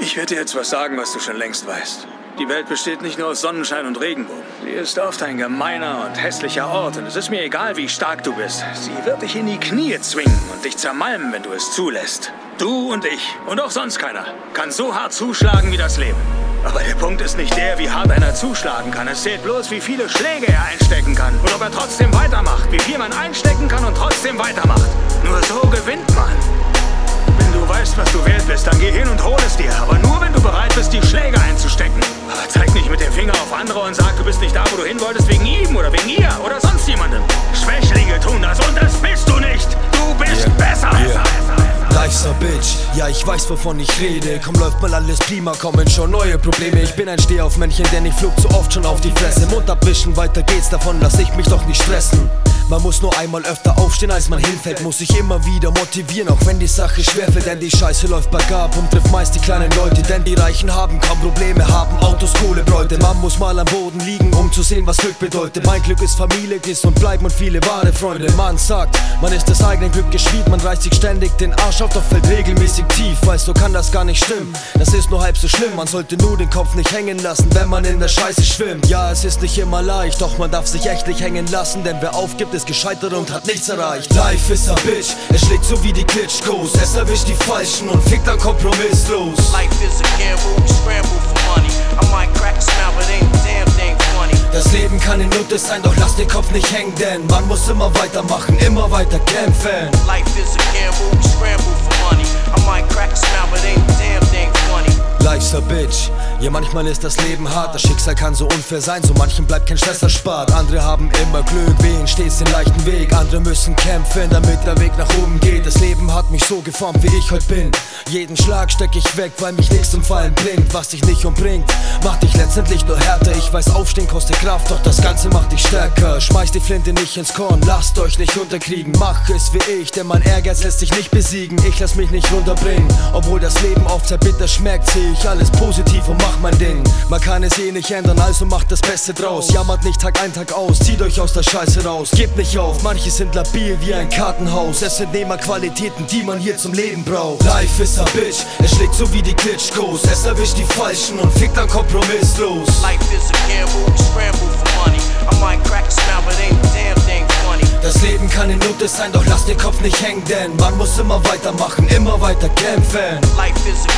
Ich werde dir jetzt was sagen, was du schon längst weißt. Die Welt besteht nicht nur aus Sonnenschein und Regenbogen. Sie ist oft ein gemeiner und hässlicher Ort und es ist mir egal, wie stark du bist. Sie wird dich in die Knie zwingen und dich zermalmen, wenn du es zulässt. Du und ich und auch sonst keiner kann so hart zuschlagen wie das Leben. Aber der Punkt ist nicht der, wie hart einer zuschlagen kann. Es zählt bloß, wie viele Schläge er einstecken kann und ob er trotzdem weitermacht. Wie viel man einstecken kann und trotzdem weitermacht. Nur so gewinnt man. Wenn du weißt, was du wert bist, dann geh hin und hol es dir. Aber nur, wenn du bereit bist, die Schläge einzustecken. Aber zeig nicht mit dem Finger auf andere und sag, du bist nicht da, wo du hin wolltest, wegen ihm oder wegen ihr oder sonst jemandem. Schwächlinge tun das und das bist du nicht. Du bist besser. Life's a bitch, ja ich weiß wovon ich rede. Komm läuft mal alles prima, kommen schon neue Probleme. Ich bin ein Stehaufmännchen, denn ich flog zu oft schon auf die Fresse. Mund abwischen, weiter geht's, davon lass ich mich doch nicht stressen. Man muss nur einmal öfter aufstehen, als man hinfällt. Muss sich immer wieder motivieren, auch wenn die Sache schwerfällt. Denn die Scheiße läuft bergab und trifft meist die kleinen Leute. Denn die Reichen haben kaum Probleme, haben Autos, Kohle, Bräute. Man muss mal am Boden liegen, um zu sehen, was Glück bedeutet. Mein Glück ist Familie, ist und bleiben und viele wahre Freunde. Man sagt, man ist das eigene Glück geschwied. Man reißt sich ständig den Arsch auf, doch fällt regelmäßig tief. Weißt du, kann das gar nicht stimmen. Das ist nur halb so schlimm. Man sollte nur den Kopf nicht hängen lassen, wenn man in der Scheiße schwimmt. Ja, es ist nicht immer leicht, doch man darf sich echt nicht hängen lassen. Denn wer aufgibt, ist gescheitert und hat nichts erreicht. Life is a bitch, es schlägt so wie die Klitschkos. Es erwischt die Falschen und fickt dann kompromisslos. Life is a gamble, we scramble for money. I might crack a smile, but ain't a damn thing funny. Das Leben kann in Nutte sein, doch lass den Kopf nicht hängen, denn man muss immer weitermachen, immer weiter kämpfen. Life is a gamble, we scramble for money. I might crack a smile, but ain't a damn thing funny. Life's a bitch, ja manchmal ist das Leben hart. Das Schicksal kann so unfair sein, so manchen bleibt kein Stress erspart. Andere haben immer Glück, wen stehst den leichten Weg. Andere müssen kämpfen, damit der Weg nach oben geht. Das Leben hat mich so geformt, wie ich heute bin. Jeden Schlag steck ich weg, weil mich nichts zum Fallen bringt. Was dich nicht umbringt, macht dich letztendlich nur härter. Ich weiß, aufstehen kostet Kraft, doch das Ganze macht dich stärker. Schmeiß die Flinte nicht ins Korn, lasst euch nicht unterkriegen. Mach es wie ich, denn mein Ehrgeiz lässt sich nicht besiegen. Ich lass mich nicht runterbringen, obwohl das Leben oft sehr bitter schmeckt. Seh ich alles positiv und mach mein Ding. Man kann es eh nicht ändern, also macht das Beste draus. Jammert nicht Tag ein, Tag aus, zieht euch aus der Scheiße raus. Gebt nicht auf, manche sind labil wie ein Kartenhaus. Es sind immer Qualitäten, die man hier zum Leben braucht. Life is a bitch, es schlägt so wie die Klitschkos. Es erwischt die Falschen und fickt dann kompromisslos. Life is a gamble, we scramble for money. I might crack a smile, but ain't a damn thing funny. Das Leben kann in Nutte sein, doch lass den Kopf nicht hängen, denn man muss immer weitermachen, immer weiter kämpfen. Life is a